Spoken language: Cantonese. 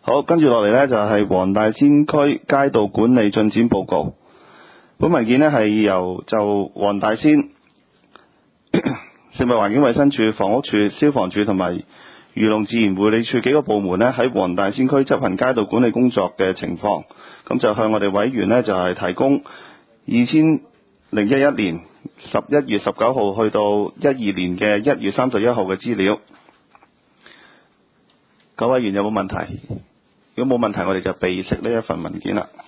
好，跟住落嚟呢，就係黃大仙區街道管理進展報告。本文件呢係由就黃大仙食物環境衛生署、房屋署、消防處同埋漁農自然護理署幾個部門呢喺黃大仙區執行街道管理工作嘅情況，咁就向我哋委員呢就係提供2011年11月19號去到12年嘅1月31號嘅資料。各位委員有冇問題？如果冇問題，我哋就備悉呢一份文件啦。